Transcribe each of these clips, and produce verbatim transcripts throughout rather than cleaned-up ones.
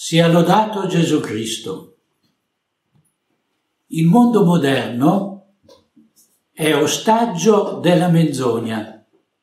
Sia lodato Gesù Cristo. Il mondo moderno è ostaggio della menzogna.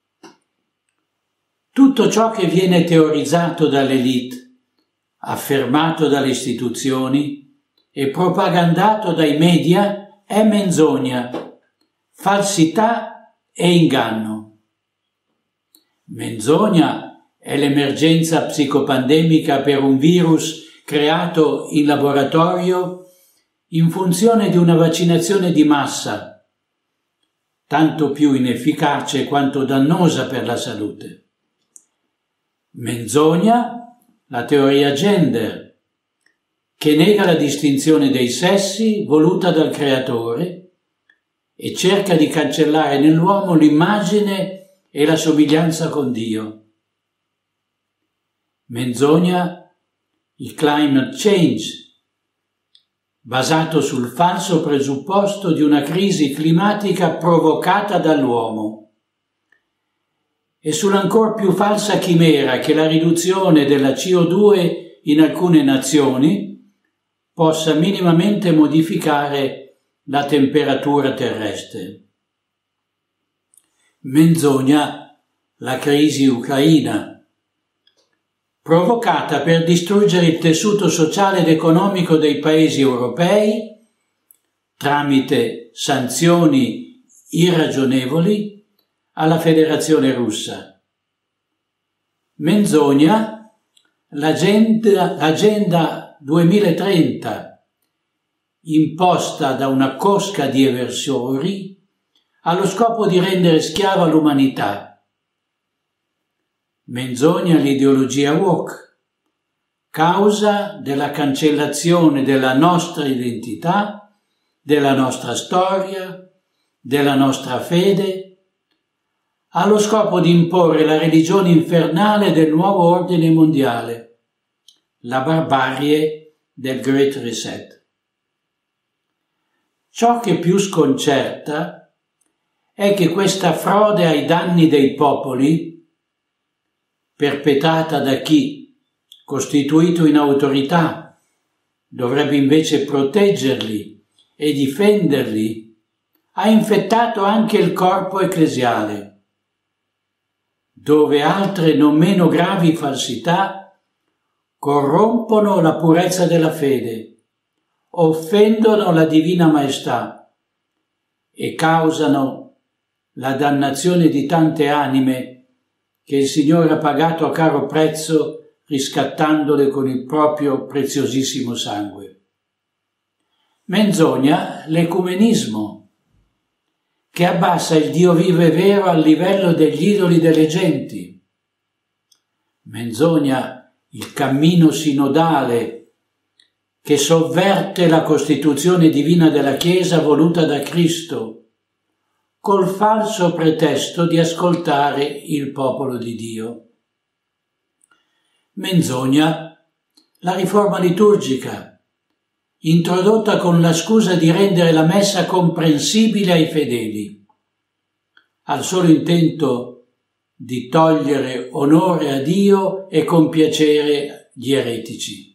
Tutto ciò che viene teorizzato dall'elite, affermato dalle istituzioni e propagandato dai media è menzogna, falsità e inganno. Menzogna è l'emergenza psicopandemica per un virus creato in laboratorio in funzione di una vaccinazione di massa, tanto più inefficace quanto dannosa per la salute. Menzogna, la teoria gender, che nega la distinzione dei sessi voluta dal creatore e cerca di cancellare nell'uomo l'immagine e la somiglianza con Dio. Menzogna, il climate change, basato sul falso presupposto di una crisi climatica provocata dall'uomo, e sull'ancor più falsa chimera che la riduzione della C O due in alcune nazioni possa minimamente modificare la temperatura terrestre. Menzogna, la crisi ucraina, provocata per distruggere il tessuto sociale ed economico dei paesi europei tramite sanzioni irragionevoli alla Federazione Russa. Menzogna, l'agenda, l'agenda duemilatrenta, imposta da una cosca di eversori allo scopo di rendere schiava l'umanità. Menzogna l'ideologia woke, causa della cancellazione della nostra identità, della nostra storia, della nostra fede, allo scopo di imporre la religione infernale del nuovo ordine mondiale, la barbarie del Great Reset. Ciò che più sconcerta è che questa frode ai danni dei popoli, perpetrata da chi, costituito in autorità, dovrebbe invece proteggerli e difenderli, ha infettato anche il corpo ecclesiale, dove altre non meno gravi falsità corrompono la purezza della fede, offendono la Divina Maestà e causano la dannazione di tante anime che il Signore ha pagato a caro prezzo riscattandole con il proprio preziosissimo sangue. Menzogna l'ecumenismo, che abbassa il Dio vivo e vero al livello degli idoli delle genti. Menzogna il cammino sinodale, che sovverte la costituzione divina della Chiesa voluta da Cristo, col falso pretesto di ascoltare il popolo di Dio. Menzogna la riforma liturgica, introdotta con la scusa di rendere la messa comprensibile ai fedeli, al solo intento di togliere onore a Dio e compiacere gli eretici.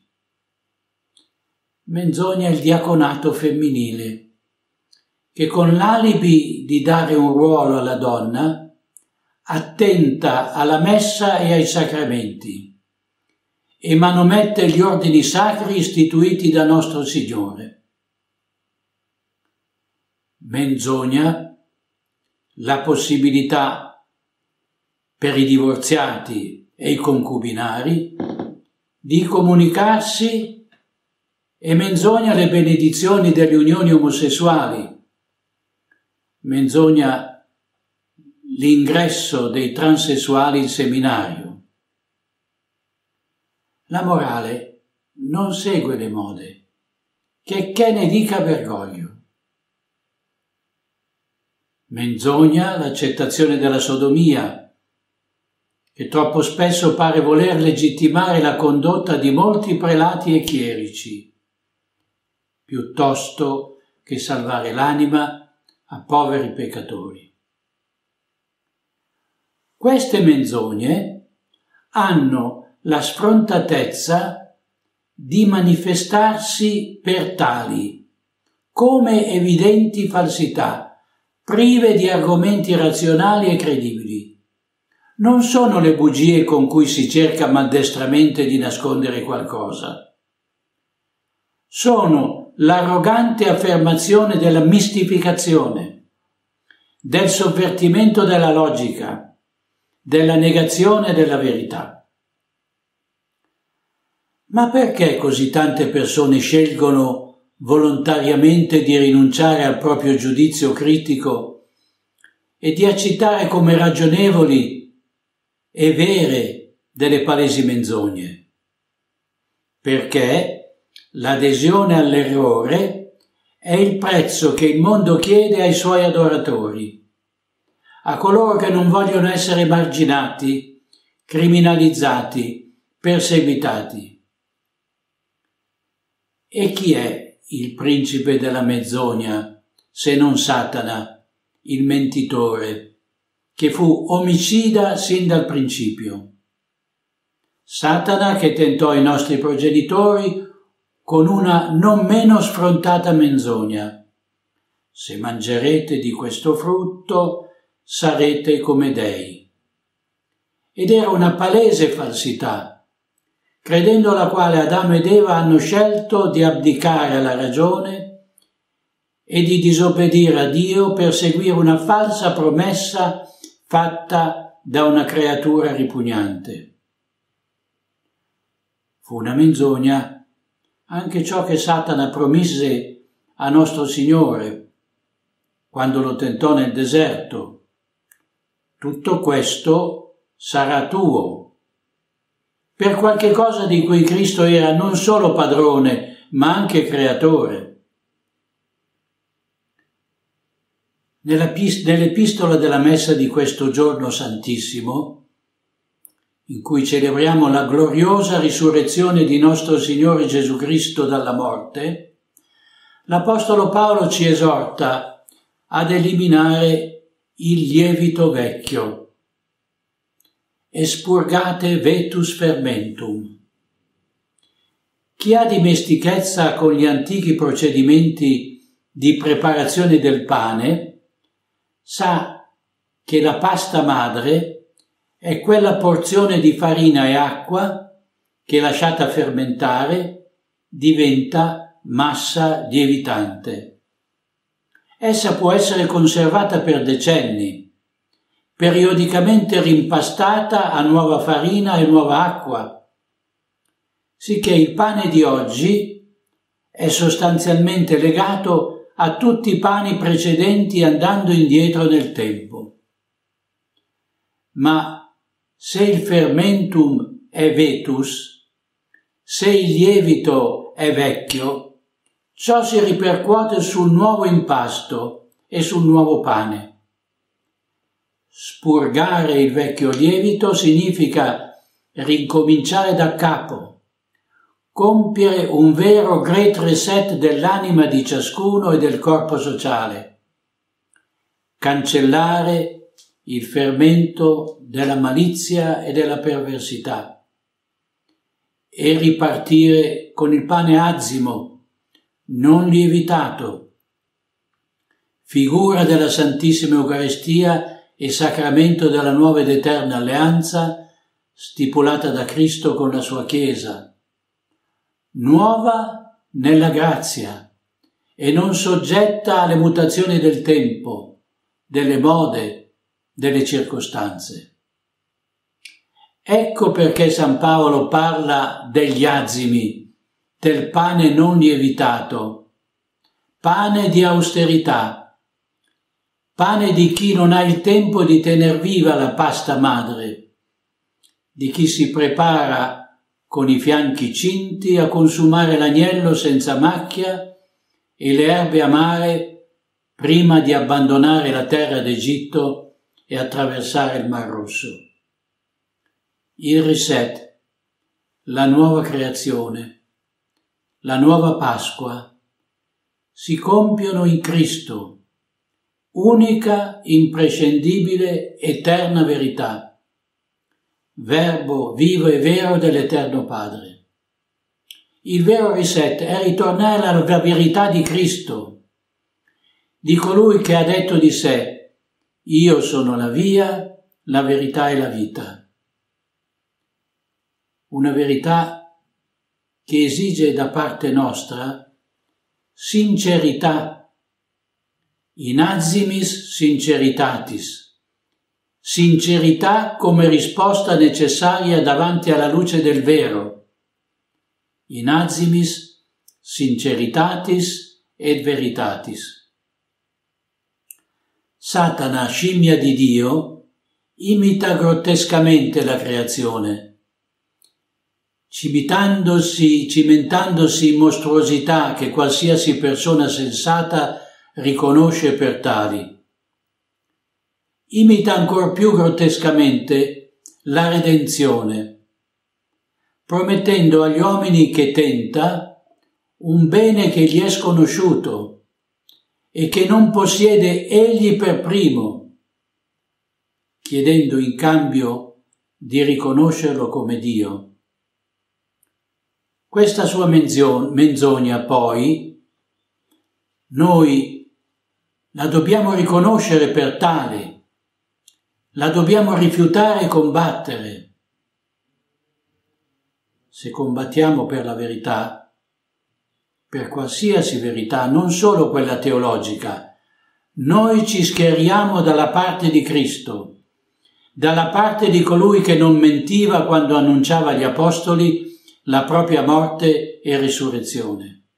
Menzogna il diaconato femminile, che con l'alibi di dare un ruolo alla donna attenta alla messa e ai sacramenti e manomette gli ordini sacri istituiti da nostro Signore. Menzogna la possibilità per i divorziati e i concubinari di comunicarsi e menzogna le benedizioni delle unioni omosessuali. Menzogna l'ingresso dei transessuali in seminario. La morale non segue le mode, che che ne dica Bergoglio. Menzogna l'accettazione della sodomia, che troppo spesso pare voler legittimare la condotta di molti prelati e chierici, piuttosto che salvare l'anima a poveri peccatori. Queste menzogne hanno la sfrontatezza di manifestarsi per tali, come evidenti falsità, prive di argomenti razionali e credibili. Non sono le bugie con cui si cerca maldestramente di nascondere qualcosa. Sono l'arrogante affermazione della mistificazione, del sovvertimento della logica, della negazione della verità. Ma perché così tante persone scelgono volontariamente di rinunciare al proprio giudizio critico e di accettare come ragionevoli e vere delle palesi menzogne? Perché l'adesione all'errore è il prezzo che il mondo chiede ai suoi adoratori, a coloro che non vogliono essere marginati, criminalizzati, perseguitati. E chi è il principe della menzogna se non Satana, il mentitore, che fu omicida sin dal principio? Satana che tentò i nostri progenitori con una non meno sfrontata menzogna: se mangerete di questo frutto sarete come dei. Ed era una palese falsità, credendo alla quale Adamo ed Eva hanno scelto di abdicare alla ragione e di disobbedire a Dio per seguire una falsa promessa fatta da una creatura ripugnante. Fu una menzogna anche ciò che Satana promise a nostro Signore quando lo tentò nel deserto: tutto questo sarà tuo. Per qualche cosa di cui Cristo era non solo padrone, ma anche creatore. Nell'epistola della messa di questo giorno santissimo, in cui celebriamo la gloriosa risurrezione di nostro Signore Gesù Cristo dalla morte, l'Apostolo Paolo ci esorta ad eliminare il lievito vecchio. Espurgate vetus fermentum. Chi ha dimestichezza con gli antichi procedimenti di preparazione del pane sa che la pasta madre è quella porzione di farina e acqua che, lasciata fermentare, diventa massa lievitante. Essa può essere conservata per decenni, periodicamente rimpastata a nuova farina e nuova acqua, sicché il pane di oggi è sostanzialmente legato a tutti i pani precedenti andando indietro nel tempo. Ma se il fermentum è vetus, se il lievito è vecchio, ciò si ripercuote sul nuovo impasto e sul nuovo pane. Spurgare il vecchio lievito significa rincominciare da capo, compiere un vero great reset dell'anima di ciascuno e del corpo sociale, cancellare il fermento della malizia e della perversità e ripartire con il pane azimo, non lievitato, figura della Santissima Eucaristia e sacramento della nuova ed eterna alleanza stipulata da Cristo con la sua Chiesa, nuova nella grazia e non soggetta alle mutazioni del tempo, delle mode, delle circostanze. Ecco perché San Paolo parla degli azimi, del pane non lievitato, pane di austerità, pane di chi non ha il tempo di tener viva la pasta madre, di chi si prepara con i fianchi cinti a consumare l'agnello senza macchia e le erbe amare prima di abbandonare la terra d'Egitto e attraversare il Mar Rosso. Il reset, la nuova creazione, la nuova Pasqua si compiono in Cristo, unica, imprescindibile, eterna verità, Verbo vivo e vero dell'Eterno Padre. Il vero reset è ritornare alla verità di Cristo, di colui che ha detto di sé: io sono la via, la verità e la vita. Una verità che esige da parte nostra sincerità, in azimis sinceritatis, sincerità come risposta necessaria davanti alla luce del vero, in azimis sinceritatis et veritatis. Satana, scimmia di Dio, imita grottescamente la creazione, cimentandosi, cimentandosi in mostruosità che qualsiasi persona sensata riconosce per tali. Imita ancor più grottescamente la redenzione, promettendo agli uomini che tenta un bene che gli è sconosciuto e che non possiede egli per primo, chiedendo in cambio di riconoscerlo come Dio. Questa sua menzogna, poi, noi la dobbiamo riconoscere per tale, la dobbiamo rifiutare e combattere. Se combattiamo per la verità, per qualsiasi verità, non solo quella teologica, noi ci schieriamo dalla parte di Cristo, dalla parte di colui che non mentiva quando annunciava agli apostoli la propria morte e risurrezione.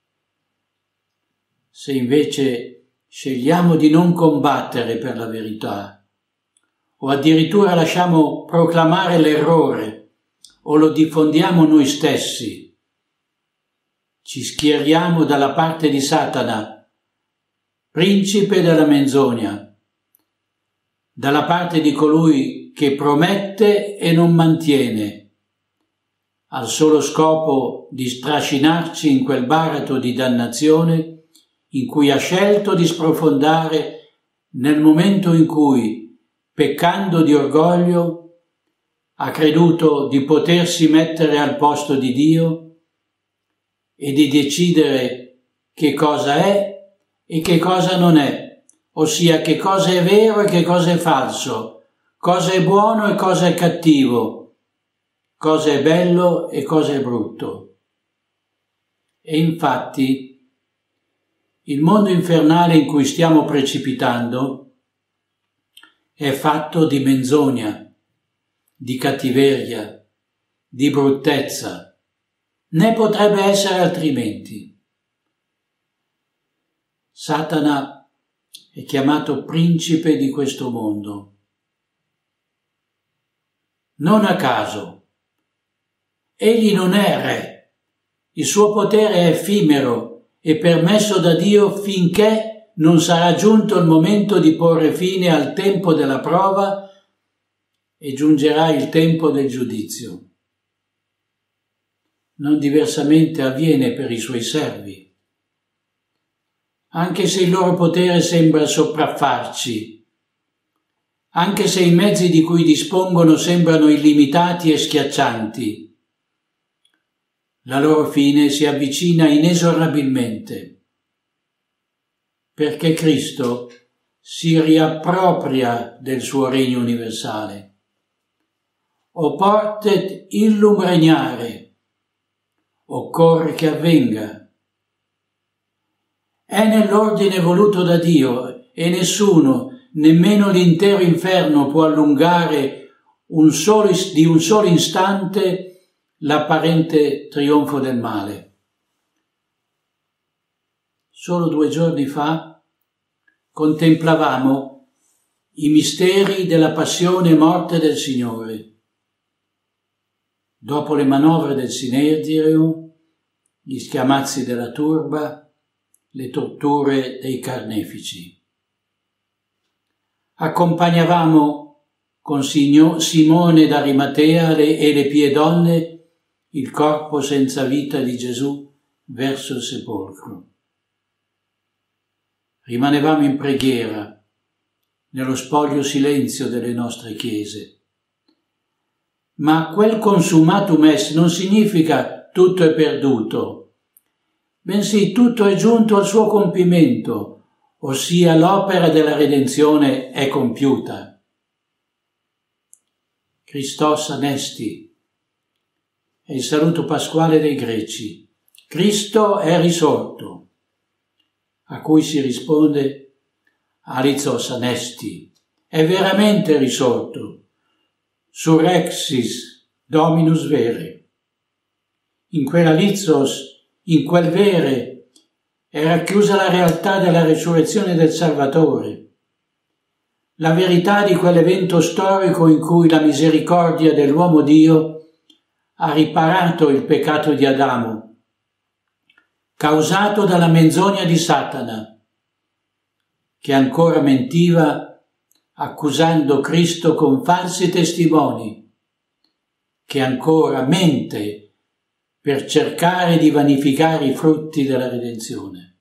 Se invece scegliamo di non combattere per la verità, o addirittura lasciamo proclamare l'errore, o lo diffondiamo noi stessi, ci schieriamo dalla parte di Satana, principe della menzogna, dalla parte di colui che promette e non mantiene, al solo scopo di strascinarci in quel baratro di dannazione in cui ha scelto di sprofondare nel momento in cui, peccando di orgoglio, ha creduto di potersi mettere al posto di Dio e di decidere che cosa è e che cosa non è, ossia che cosa è vero e che cosa è falso, cosa è buono e cosa è cattivo, cosa è bello e cosa è brutto. E infatti il mondo infernale in cui stiamo precipitando è fatto di menzogna, di cattiveria, di bruttezza, né potrebbe essere altrimenti. Satana è chiamato principe di questo mondo. Non a caso. Egli non è re. Il suo potere è effimero e permesso da Dio finché non sarà giunto il momento di porre fine al tempo della prova e giungerà il tempo del giudizio. Non diversamente avviene per i suoi servi. Anche se il loro potere sembra sopraffarci, anche se i mezzi di cui dispongono sembrano illimitati e schiaccianti, la loro fine si avvicina inesorabilmente, perché Cristo si riappropria del suo regno universale. O portet illum regnare, occorre che avvenga. È nell'ordine voluto da Dio e nessuno, nemmeno l'intero inferno, può allungare un solo, di un solo istante l'apparente trionfo del male. Solo due giorni fa contemplavamo i misteri della passione e morte del Signore. Dopo le manovre del Sinedrio, gli schiamazzi della turba, le torture dei carnefici. Accompagnavamo con Simone d'Arimatea e le pie donne il corpo senza vita di Gesù verso il sepolcro. Rimanevamo in preghiera, nello spoglio silenzio delle nostre chiese. Ma quel consumatum est non significa tutto è perduto, bensì tutto è giunto al suo compimento, ossia l'opera della redenzione è compiuta. Christos Anesti è il saluto pasquale dei greci. Cristo è risorto, a cui si risponde Alizos Anesti, è veramente risorto, surrexis Dominus vere. In quell'Alizos, in quel vere, è racchiusa la realtà della risurrezione del Salvatore, la verità di quell'evento storico in cui la misericordia dell'uomo Dio ha riparato il peccato di Adamo, causato dalla menzogna di Satana, che ancora mentiva accusando Cristo con falsi testimoni, che ancora mente per cercare di vanificare i frutti della redenzione.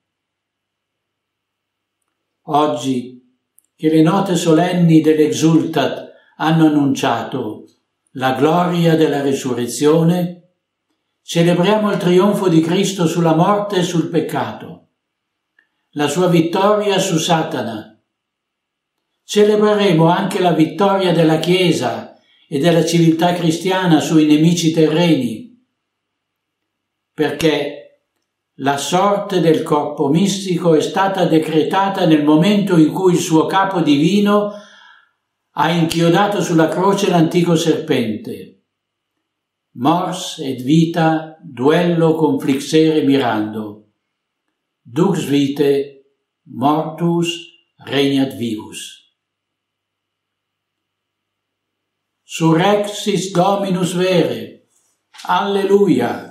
Oggi, che le note solenni dell'Exultat hanno annunciato la gloria della risurrezione, celebriamo il trionfo di Cristo sulla morte e sul peccato, la sua vittoria su Satana. Celebreremo anche la vittoria della Chiesa e della civiltà cristiana sui nemici terreni, perché la sorte del corpo mistico è stata decretata nel momento in cui il suo capo divino ha inchiodato sulla croce l'antico serpente. Mors et vita duello conflixere mirando, dux vitae mortus regnat vivus. Surrexis Dominus vere, alleluia!